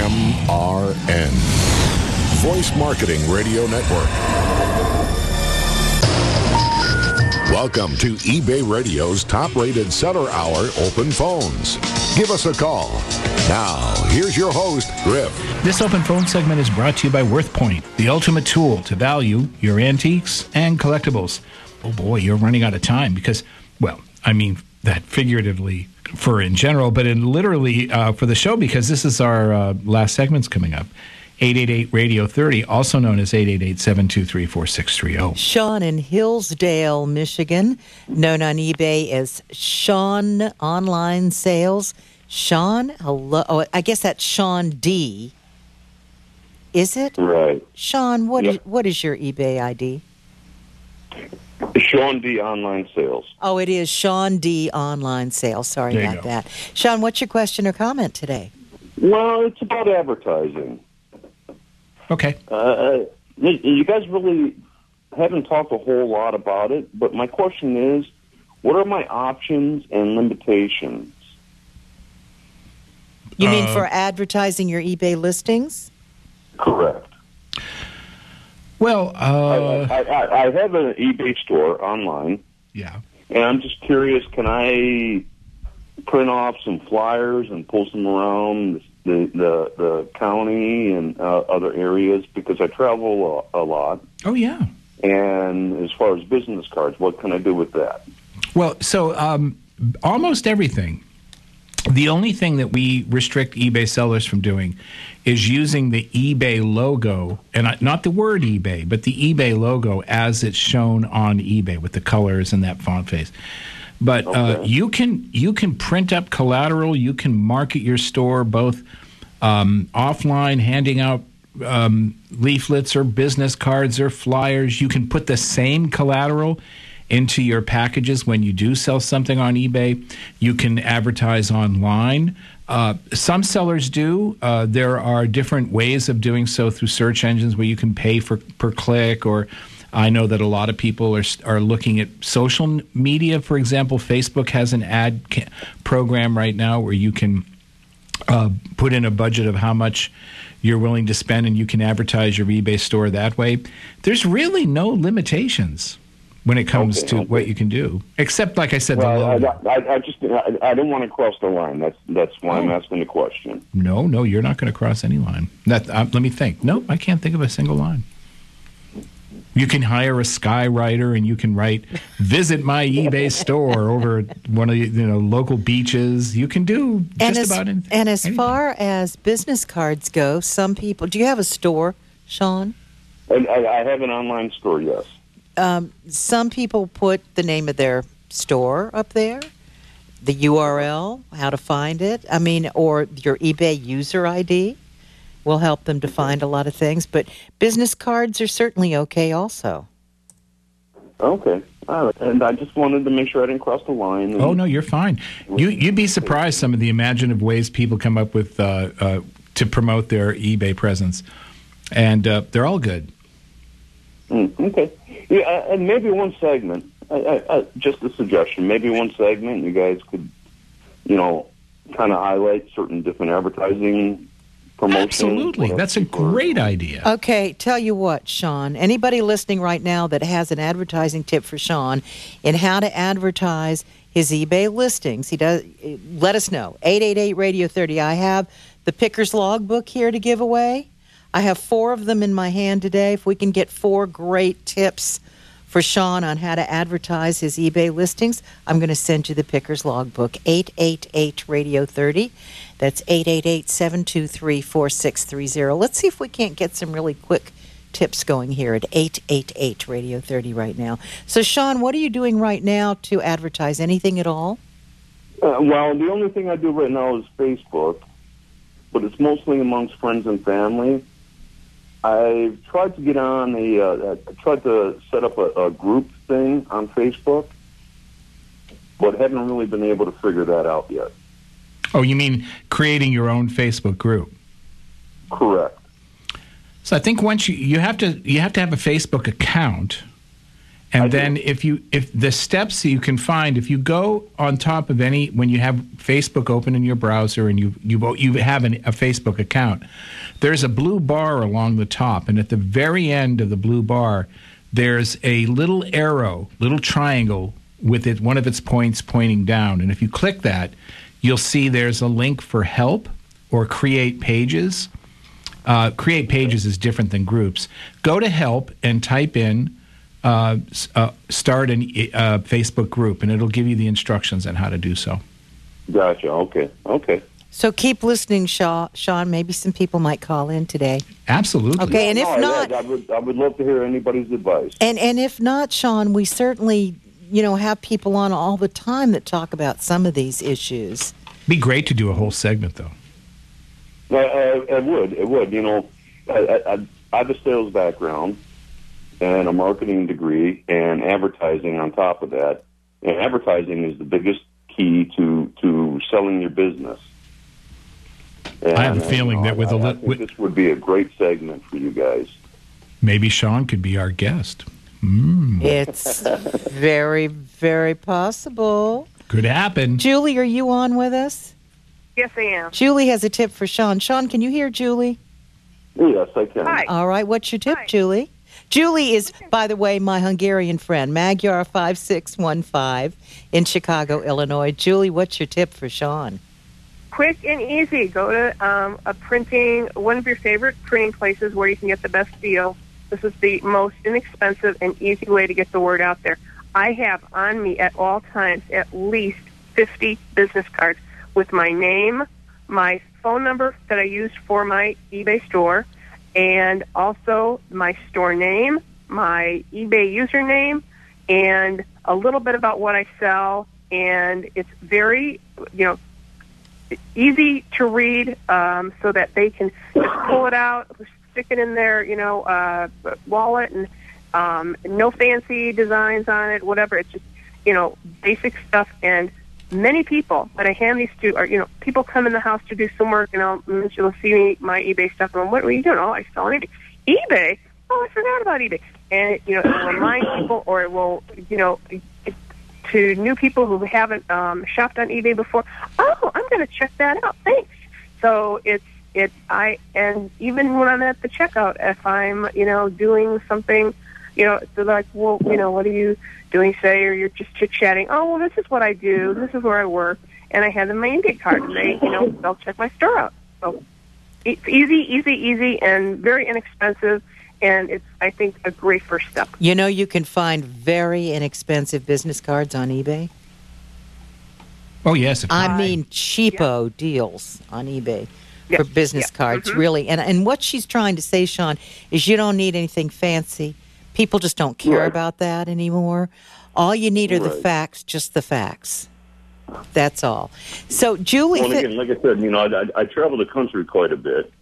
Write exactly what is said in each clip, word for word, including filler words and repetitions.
M R N, Voice Marketing Radio Network. Welcome to eBay Radio's top-rated seller hour open phones. Give us a call. Now, here's your host, Griff. This open phone segment is brought to you by WorthPoint, the ultimate tool to value your antiques and collectibles. Oh boy, you're running out of time because, well, I mean that figuratively for in general, but in literally uh, for the show because this is our uh, last segment's coming up. eight eight eight radio thirty, also known as eight eight eight, seven two three, four six three zero. Sean in Hillsdale, Michigan, known on eBay as Sean Online Sales. Sean, hello. Oh, I guess that's Sean D. Is it? Right. Sean, what Yep. is what is your eBay I D? Sean D. Online Sales. Oh, it is Sean D. Online Sales. Sorry There you about go. that. Sean, what's your question or comment today? Well, it's about advertising. Okay. Uh, you you guys really haven't talked a whole lot about it, but my question is, what are my options and limitations? You mean Uh, for advertising your eBay listings? Correct. Well, uh, I, I, I have an eBay store online, yeah. and I'm just curious, can I print off some flyers and post them around the the, the county and uh, other areas? Because I travel a, a lot. Oh, yeah. And as far as business cards, what can I do with that? Well, so um, almost everything. The only thing that we restrict eBay sellers from doing is using the eBay logo, and I- not the word eBay, but the eBay logo as it's shown on eBay with the colors and that font face. But uh, Okay. you can you can print up collateral. You can market your store both um, offline, handing out um, leaflets or business cards or flyers. You can put the same collateral into your packages when you do sell something on eBay. You can advertise online. Uh, some sellers do. Uh, there are different ways of doing so through search engines where you can pay for per click, or I know that a lot of people are are looking at social media. For example, Facebook has an ad ca- program right now where you can uh, put in a budget of how much you're willing to spend, and you can advertise your eBay store that way. There's really no limitations when it comes Okay, to okay. what you can do, except, like I said, the Well, I, logo. I, I just I, I didn't want to cross the line. That's that's why I'm Oh. asking the question. No, no, you're not going to cross any line. That uh, let me think. Nope, I can't think of a single line. You can hire a skywriter, and you can write "Visit my eBay store" over one of the you know local beaches. You can do just And as, about anything. and as anything. far as business cards go, some people. Do you have a store, Sean? And I, I have an online store. Yes. Um, some people put the name of their store up there, the U R L, how to find it. I mean, or your eBay user I D will help them to find a lot of things. But business cards are certainly okay also. Okay. All right. And I just wanted to make sure I didn't cross the line. And Oh no, you're fine. You you'd be surprised some of the imaginative ways people come up with uh, uh, to promote their eBay presence, and uh, they're all good. Mm, okay. Yeah, uh, and maybe one segment. I, I, I, just a suggestion. Maybe one segment you guys could, you know, kind of highlight certain different advertising promotions. Absolutely, that's a great idea. Okay, tell you what, Sean, anybody listening right now that has an advertising tip for Sean in how to advertise his eBay listings, he does. Let us know. eight eight eight radio thirty. I have the Pickers Logbook here to give away. I have four of them in my hand today. If we can get four great tips for Sean on how to advertise his eBay listings, I'm going to send you the Pickers Logbook. eight eight eight radio thirty. That's eight eight eight, seven two three, four six three zero. Let's see if we can't get some really quick tips going here at eight eight eight radio thirty right now. So, Sean, what are you doing right now to advertise? Anything at all? Uh, well, the only thing I do right now is Facebook, but it's mostly amongst friends and family. I've tried to get on a, uh, I tried to set up a, a group thing on Facebook, but haven't really been able to figure that out yet. Oh, you mean creating your own Facebook group? Correct. So I think once you you have to you have to have a Facebook account, And I then do. if you if the steps that you can find, if you go on top of any when you have Facebook open in your browser and you you you have an, a Facebook account, there's a blue bar along the top, and at the very end of the blue bar, there's a little arrow, little triangle with it one of its points pointing down. And if you click that, you'll see there's a link for help or create pages. Uh, create pages is different than groups. Go to help and type in. Uh, uh, start a uh, Facebook group, and it'll give you the instructions on how to do so. Gotcha. Okay. Okay. So keep listening, Shaw, Sean. Maybe some people might call in today. Absolutely. Okay, and if No, I- not, I would, I would love to hear anybody's advice. and and if not, Sean, we certainly, you know, have people on all the time that talk about some of these issues. Be great to do a whole segment, though. I, I, I would. It would. You know, I, I, I have a sales background and a marketing degree and advertising on top of that. And advertising is the biggest key to, to selling your business. And, I have a and, feeling you know, that with I, a I li- think with- this would be a great segment for you guys. Maybe Sean could be our guest. Mm, It's very, very possible. could happen. Julie, are you on with us? Yes, I am. Julie has a tip for Sean. Sean, can you hear Julie? Yes, I can. Hi. All right, what's your tip, Hi. Julie? Julie is, by the way, my Hungarian friend, Magyar five six one five in Chicago, Illinois. Julie, what's your tip for Sean? Quick and easy. Go to um, a printing, one of your favorite printing places where you can get the best deal. This is the most inexpensive and easy way to get the word out there. I have on me at all times at least fifty business cards with my name, my phone number that I use for my eBay store, and also my store name, my eBay username, and a little bit about what I sell. And it's very, you know, easy to read, um, so that they can just pull it out, stick it in their, you know, uh, wallet, and um, no fancy designs on it, whatever. It's just, you know, basic stuff. And many people that I hand these to are, you know, people come in the house to do some work, and I'll, and they'll see me, my eBay stuff, and I'm, what are you doing? Oh, I sell on eBay. eBay? Oh, I forgot about eBay. And, it, you know, it will remind people, or it will, you know, it, to new people who haven't um, shopped on eBay before, oh, I'm going to check that out. Thanks. So it's, it, I, and even when I'm at the checkout, if I'm, you know, doing something, you know, they're like, well, you know, what are you doing today? Or you're just chit-chatting. Oh, well, this is what I do. This is where I work. And I hand them my eBay card, and they, you know, they'll check my store out. So it's easy, easy, easy, and very inexpensive. And it's, I think, a great first step. You know, you can find very inexpensive business cards on eBay. Oh, yes. If I mean, cheapo deals on eBay for Yeah. business Yeah. cards, Mhm. really. And and what she's trying to say, Sean, is you don't need anything fancy. People just don't care Right. about that anymore. All you need are the Right. facts, just the facts. That's all. So, Julie, Well, again, like I said, you know, I, I, I travel the country quite a bit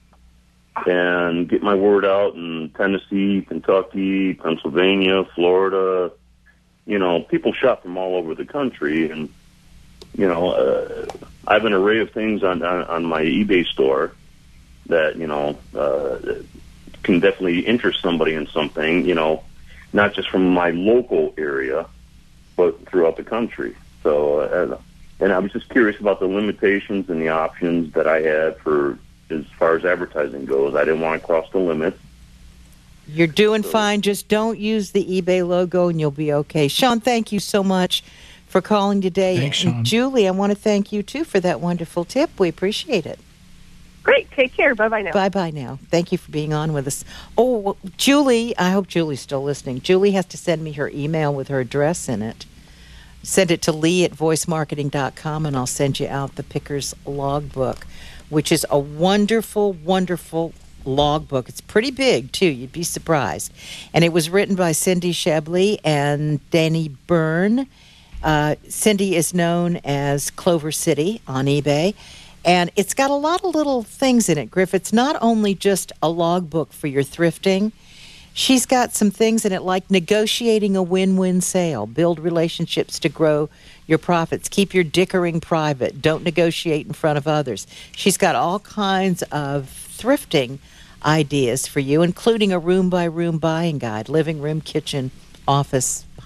and get my word out in Tennessee, Kentucky, Pennsylvania, Florida. You know, people shop from all over the country, and you know, uh, I have an array of things on, on on my eBay store that you know uh, can definitely interest somebody in something. You know, not just from my local area, but throughout the country. So, uh, and I was just curious about the limitations and the options that I had for as far as advertising goes. I didn't want to cross the limit. you're doing fine. Just don't use the eBay logo and you'll be okay. Sean, thank you so much for calling today. Thanks, And Sean. Julie, I want to thank you, too, for that wonderful tip. We appreciate it. Great. Take care. Bye-bye now. Bye-bye now. Thank you for being on with us. Oh, well, Julie, I hope Julie's still listening. Julie has to send me her email with her address in it. Send it to Lee at voice marketing dot com, and I'll send you out the Pickers Logbook, which is a wonderful, wonderful logbook. It's pretty big, too. You'd be surprised. And it was written by Cindy Shebley and Danny Byrne. Uh, Cindy is known as Clover City on eBay. And it's got a lot of little things in it, Griff. It's not only just a logbook for your thrifting. She's got some things in it like negotiating a win-win sale, build relationships to grow your profits, keep your dickering private, don't negotiate in front of others. She's got all kinds of thrifting ideas for you, including a room-by-room buying guide, living room, kitchen, office,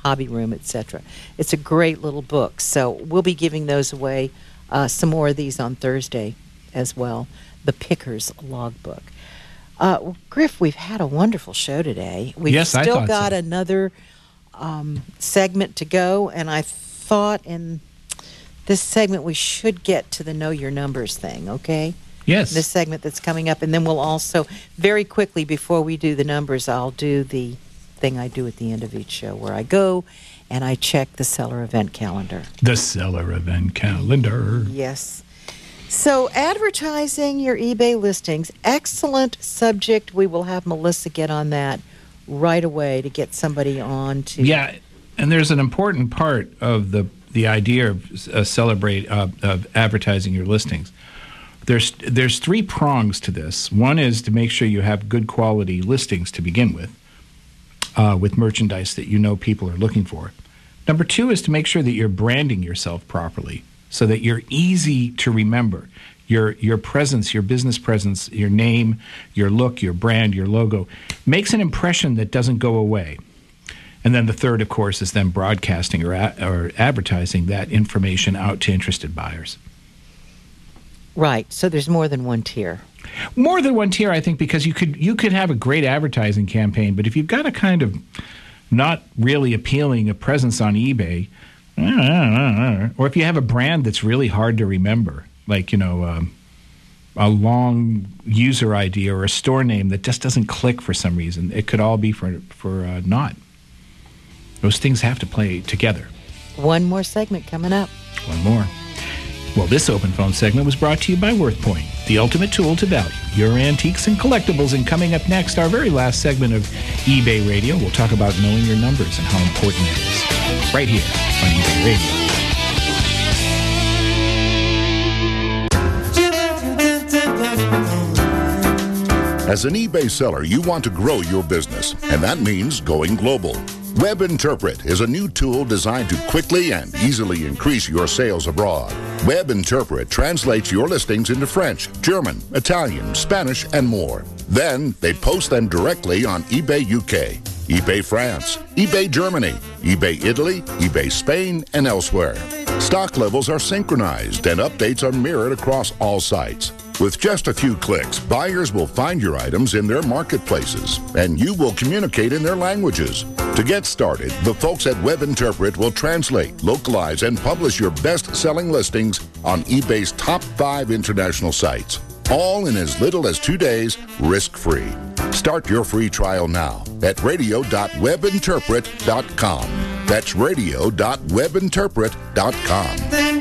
hobby room, et cetera. It's a great little book. So we'll be giving those away, uh, some more of these on Thursday as well. The Picker's Logbook. Uh, well, Griff, we've had a wonderful show today. We've Yes, I still thought got so. another um, segment to go, and I thought in this segment we should get to the Know Your Numbers thing, okay? Yes. This segment that's coming up, and then we'll also, very quickly before we do the numbers, I'll do the thing I do at the end of each show where I go and I check the seller event calendar. The seller event calendar. Yes. So advertising your eBay listings, excellent subject. We will have Melissa get on that right away to get somebody on to... Yeah, and there's an important part of the the idea of uh, celebrate uh, of advertising your listings. There's there's three prongs to this. One is to make sure you have good quality listings to begin with, uh, with merchandise that you know people are looking for. Number two is to make sure that you're branding yourself properly so that you're easy to remember. Your your presence, your business presence, your name, your look, your brand, your logo makes an impression that doesn't go away. And then the third, of course, is then broadcasting or a, or advertising that information out to interested buyers. Right. So there's more than one tier. More than one tier, I think, because you could you could have a great advertising campaign, but if you've got a kind of not really appealing a presence on eBay, or if you have a brand that's really hard to remember, like, you know, um, a long user I D or a store name that just doesn't click for some reason, it could all be for for uh, naught. Those things have to play together. One more segment coming up. One more. Well, this open phone segment was brought to you by WorthPoint, the ultimate tool to value your antiques and collectibles. And coming up next, our very last segment of eBay Radio, we'll talk about knowing your numbers and how important it is. Right here on eBay Radio. As an eBay seller, you want to grow your business, and that means going global. WebInterpret is a new tool designed to quickly and easily increase your sales abroad. WebInterpret translates your listings into French, German, Italian, Spanish, and more. Then they post them directly on eBay U K, eBay France, eBay Germany, eBay Italy, eBay Spain, and elsewhere. Stock levels are synchronized and updates are mirrored across all sites. With just a few clicks, buyers will find your items in their marketplaces, and you will communicate in their languages. To get started, the folks at WebInterpret will translate, localize, and publish your best-selling listings on eBay's top five international sites, all in as little as two days, risk-free. Start your free trial now at radio dot webinterpret dot com. That's radio dot webinterpret dot com.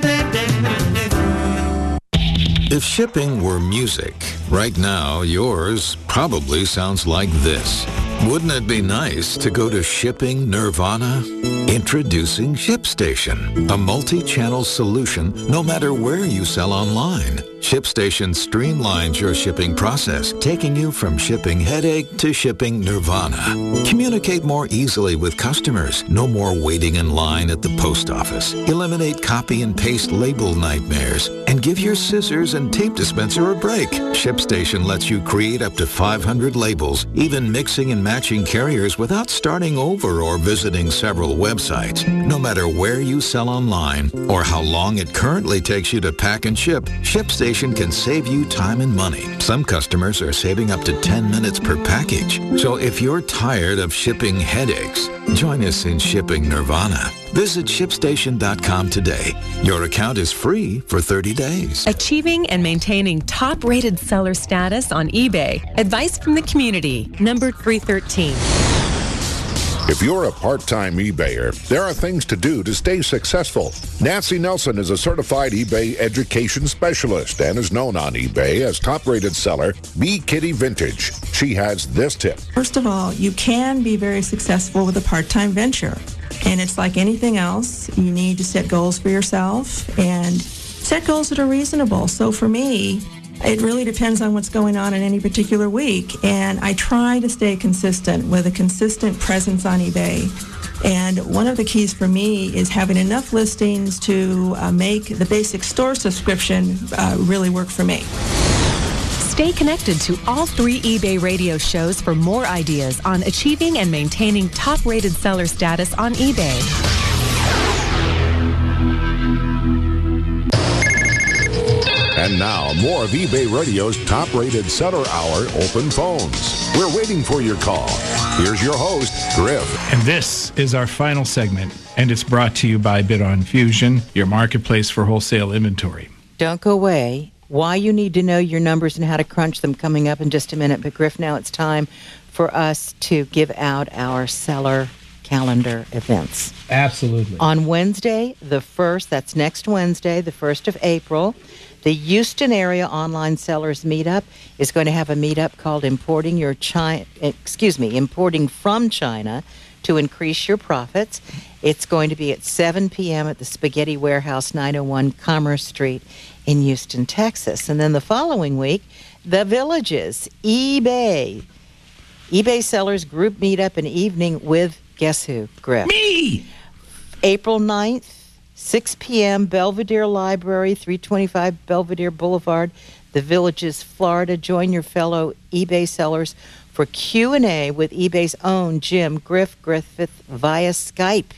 If shipping were music, right now yours probably sounds like this. Wouldn't it be nice to go to Shipping Nirvana? Introducing ShipStation, a multi-channel solution no matter where you sell online. ShipStation streamlines your shipping process, taking you from shipping headache to shipping nirvana. Communicate more easily with customers. No more waiting in line at the post office. Eliminate copy and paste label nightmares and give your scissors and tape dispenser a break. ShipStation lets you create up to five hundred labels, even mixing and matching carriers without starting over or visiting several websites. No matter where you sell online or how long it currently takes you to pack and ship, ShipStation can save you time and money. Some customers are saving up to ten minutes per package. So if you're tired of shipping headaches, join us in Shipping Nirvana. Visit ShipStation dot com today. Your account is free for thirty days. Achieving and maintaining top-rated seller status on eBay. Advice from the community. Number three thirteen. If you're a part-time eBayer, there are things to do to stay successful. Nancy Nelson is a certified eBay education specialist and is known on eBay as top-rated seller B Kitty Vintage. She has this tip. First of all, you can be very successful with a part-time venture. And it's like anything else. You need to set goals for yourself and set goals that are reasonable. So for me, it really depends on what's going on in any particular week, and I try to stay consistent with a consistent presence on eBay. And one of the keys for me is having enough listings to uh, make the basic store subscription uh, really work for me. Stay connected to all three eBay radio shows for more ideas on achieving and maintaining top-rated seller status on eBay. And now, more of eBay Radio's top-rated seller hour open phones. We're waiting for your call. Here's your host, Griff. And this is our final segment, and it's brought to you by Bid-On Fusion, your marketplace for wholesale inventory. Don't go away. Why you need to know your numbers and how to crunch them coming up in just a minute. But, Griff, now it's time for us to give out our seller calendar events. Absolutely. On Wednesday, the first, that's next Wednesday, the first of April, the Houston Area Online Sellers Meetup is going to have a meetup called Importing Your China, excuse me, Importing from China to Increase Your Profits. It's going to be at seven p.m. at the Spaghetti Warehouse, nine oh one Commerce Street in Houston, Texas. And then the following week, The Villages, eBay. eBay Sellers Group Meetup and Evening with, guess who, Griff? Me! April ninth, six p.m., Belvedere Library, three twenty-five Belvedere Boulevard, The Villages, Florida. Join your fellow eBay sellers for Q and A with eBay's own Jim Griff Griffith via Skype.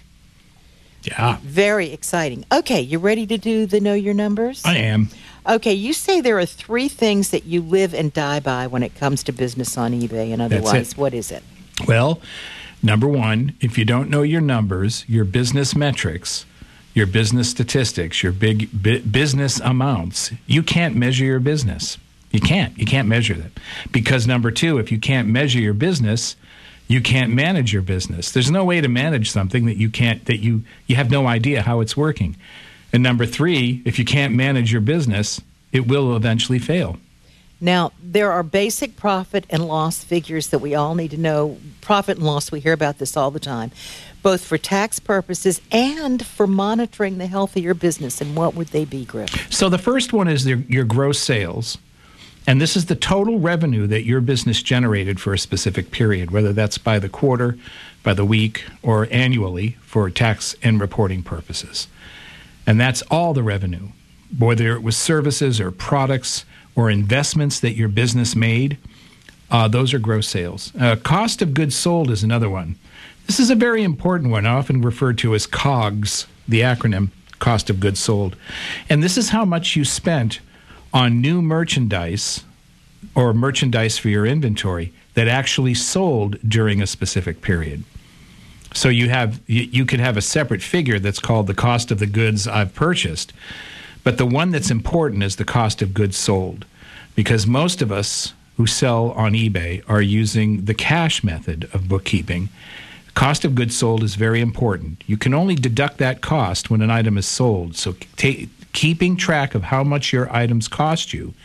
Yeah. Very exciting. Okay, you ready to do the Know Your Numbers? I am. Okay, you say there are three things that you live and die by when it comes to business on eBay and otherwise. That's it. What is it? Well, number one, if you don't know your numbers, your business metrics, your business statistics, your big bu- business amounts, you can't measure your business. You can't. You can't measure that. Because number two, if you can't measure your business, you can't manage your business. There's no way to manage something that you can't, that you, you have no idea how it's working. And number three, if you can't manage your business, it will eventually fail. Now, there are basic profit and loss figures that we all need to know. Profit and loss, we hear about this all the time, both for tax purposes and for monitoring the health of your business. And what would they be, Griff? So the first one is your, your gross sales. And this is the total revenue that your business generated for a specific period, whether that's by the quarter, by the week, or annually for tax and reporting purposes. And that's all the revenue, whether it was services or products or investments that your business made. Uh, those are gross sales. Uh, cost of goods sold is another one. This is a very important one, often referred to as COGS, the acronym, cost of goods sold. And this is how much you spent on new merchandise or merchandise for your inventory that actually sold during a specific period. So you have you, you could have a separate figure that's called the cost of the goods I've purchased, but the one that's important is the cost of goods sold, because most of us who sell on eBay are using the cash method of bookkeeping. Cost of goods sold is very important. You can only deduct that cost when an item is sold. So ta- keeping track of how much your items cost you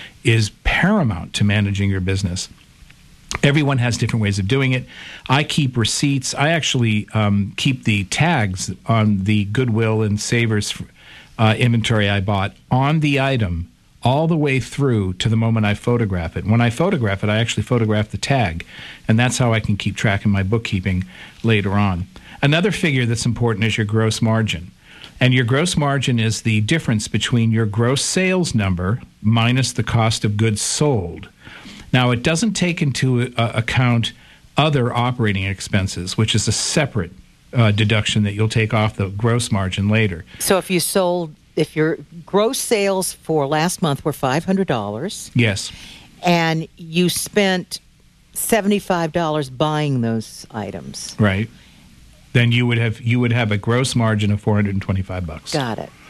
is paramount to managing your business. Everyone has different ways of doing it. I keep receipts. I actually um, keep the tags on the Goodwill and Savers uh, inventory I bought on the item all the way through to the moment I photograph it. When I photograph it, I actually photograph the tag, and that's how I can keep track of my bookkeeping later on. Another figure that's important is your gross margin. And your gross margin is the difference between your gross sales number minus the cost of goods sold. Now, it doesn't take into uh, account other operating expenses, which is a separate uh, deduction that you'll take off the gross margin later. So if you sold, if your gross sales for last month were five hundred dollars. Yes. And you spent seventy-five dollars buying those items. Right. Then you would have you would have a gross margin of four hundred twenty-five bucks. Got it.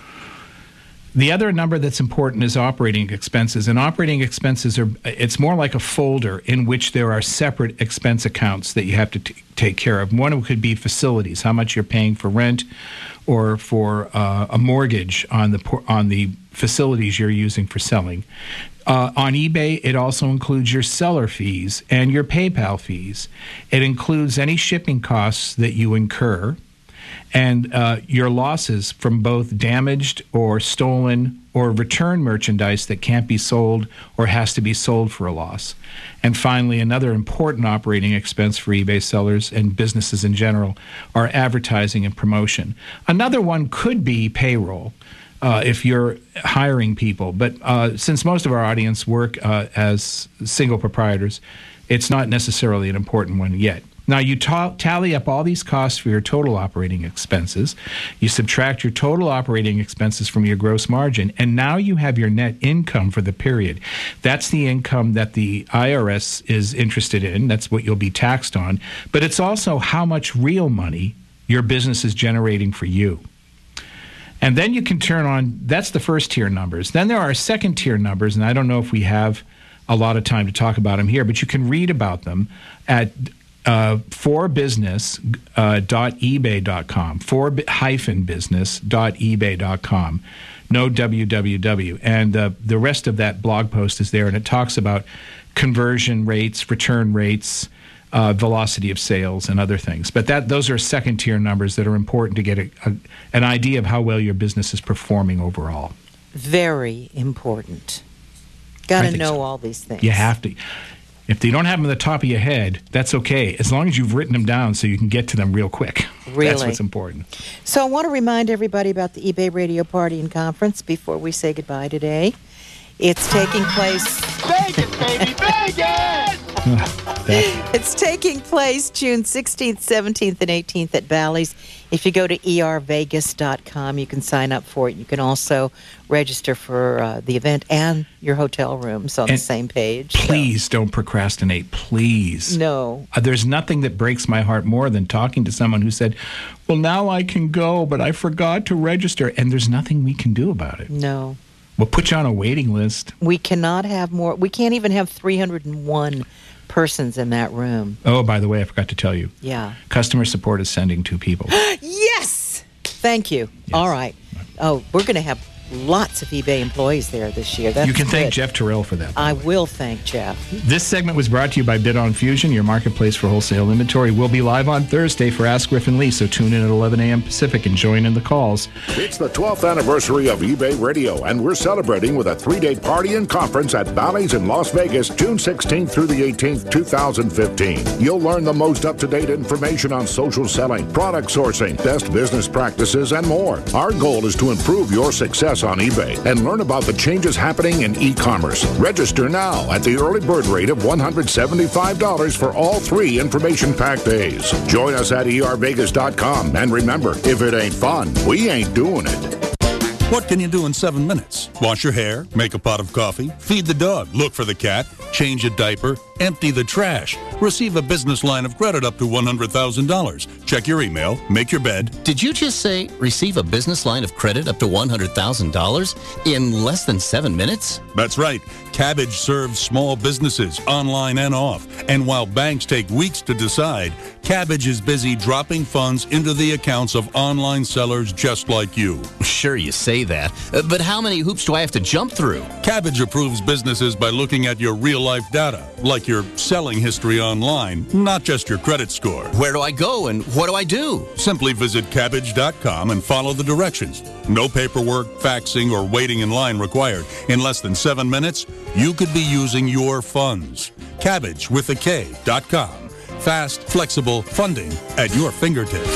The other number that's important is operating expenses. And operating expenses are, it's more like a folder in which there are separate expense accounts that you have to t- take care of. One could be facilities, how much you're paying for rent or for uh, a mortgage on the on the facilities you're using for selling. Uh, on eBay, it also includes your seller fees and your PayPal fees. It includes any shipping costs that you incur and uh, your losses from both damaged or stolen or returned merchandise that can't be sold or has to be sold for a loss. And finally, another important operating expense for eBay sellers and businesses in general are advertising and promotion. Another one could be payroll. uh, if you're hiring people. But uh, since most of our audience work uh, as single proprietors, it's not necessarily an important one yet. Now, you ta- tally up all these costs for your total operating expenses. You subtract your total operating expenses from your gross margin, and now you have your net income for the period. That's the income that the I R S is interested in. That's what you'll be taxed on. But it's also how much real money your business is generating for you. And then you can turn on, that's the first tier numbers. Then there are second tier numbers, and I don't know if we have a lot of time to talk about them here, but you can read about them at Uh, for business dot ebay dot com, for hyphen business dot ebay dot com, no www. And uh, the rest of that blog post is there, and it talks about conversion rates, return rates, uh, velocity of sales, and other things. But that those are second-tier numbers that are important to get a, a, an idea of how well your business is performing overall. Very important. Got to know so. all these things. You have to. If you don't have them at the top of your head, that's okay, as long as you've written them down so you can get to them real quick. Really? That's what's important. So I want to remind everybody about the eBay Radio Party and Conference before we say goodbye today. It's taking place... Vegas, baby, Vegas! It's taking place June sixteenth, seventeenth, and eighteenth at Bally's. If you go to e r vegas dot com, you can sign up for it. You can also register for uh, the event and your hotel rooms on and the same page. Please so. don't procrastinate. Please. No. Uh, there's nothing that breaks my heart more than talking to someone who said, well, now I can go, but I forgot to register. And there's nothing we can do about it. No. We'll put you on a waiting list. We cannot have more. We can't even have three hundred one persons in that room. Oh, by the way, I forgot to tell you. Yeah. Customer support is sending two people. Yes! Thank you. Yes. All right. Oh, we're going to have lots of eBay employees there this year. That's you can good. thank Jeff Terrell for that. I will thank Jeff. This segment was brought to you by Bid on Fusion, your marketplace for wholesale inventory. We'll be live on Thursday for Ask Griffin Lee, so tune in at eleven a.m. Pacific and join in the calls. It's the twelfth anniversary of eBay Radio, and we're celebrating with a three-day party and conference at Bally's in Las Vegas, June sixteenth through the eighteenth, twenty fifteen. You'll learn the most up-to-date information on social selling, product sourcing, best business practices, and more. Our goal is to improve your success on eBay and learn about the changes happening in e-commerce. Register now at the early bird rate of one hundred seventy-five dollars for all three information-packed days. Join us at e r vegas dot com, and remember, if it ain't fun, we ain't doing it. What can you do in seven minutes? Wash your hair, make a pot of coffee, feed the dog, look for the cat, change a diaper, empty the trash, receive a business line of credit up to one hundred thousand dollars, check your email, make your bed. Did you just say receive a business line of credit up to one hundred thousand dollars in less than seven minutes? That's right. Kabbage serves small businesses online and off. And while banks take weeks to decide, Kabbage is busy dropping funds into the accounts of online sellers just like you. Sure, you say that, uh, but how many hoops do I have to jump through? Kabbage approves businesses by looking at your real-life data, like your selling history online, not just your credit score. Where do I go and what do I do? Simply visit kabbage dot com and follow the directions. No paperwork, faxing, or waiting in line required. In less than seven minutes, you could be using your funds. Kabbage with a K dot com. Fast, flexible funding at your fingertips.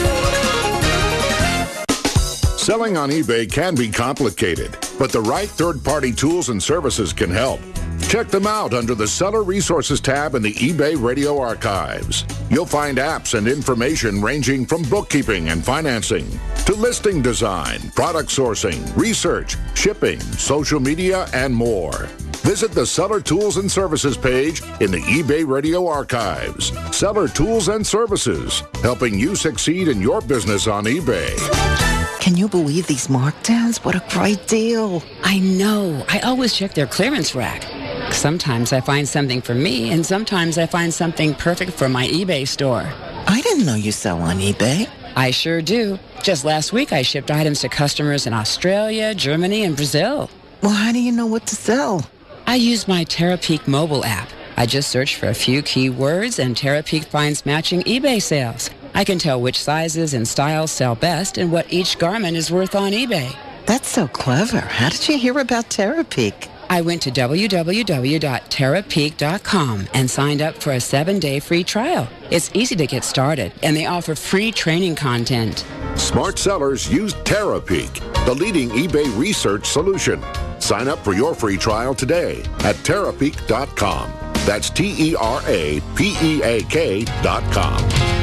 Selling on eBay can be complicated, but the right third-party tools and services can help. Check them out under the Seller Resources tab in the eBay Radio Archives. You'll find apps and information ranging from bookkeeping and financing to listing design, product sourcing, research, shipping, social media, and more. Visit the Seller Tools and Services page in the eBay Radio Archives. Seller Tools and Services, helping you succeed in your business on eBay. Can you believe these markdowns? What a great deal. I know. I always check their clearance rack. Sometimes I find something for me, and sometimes I find something perfect for my eBay store. I didn't know you sell on eBay. I sure do. Just last week, I shipped items to customers in Australia, Germany, and Brazil. Well, how do you know what to sell? I use my Terapeak mobile app. I just search for a few keywords, and Terapeak finds matching eBay sales. I can tell which sizes and styles sell best and what each garment is worth on eBay. That's so clever. How did you hear about Terapeak? I went to w w w dot terapeak dot com and signed up for a seven-day free trial. It's easy to get started, and they offer free training content. Smart sellers use TerraPeak, the leading eBay research solution. Sign up for your free trial today at Terra Peak dot com. That's T E R A P E A K dot com.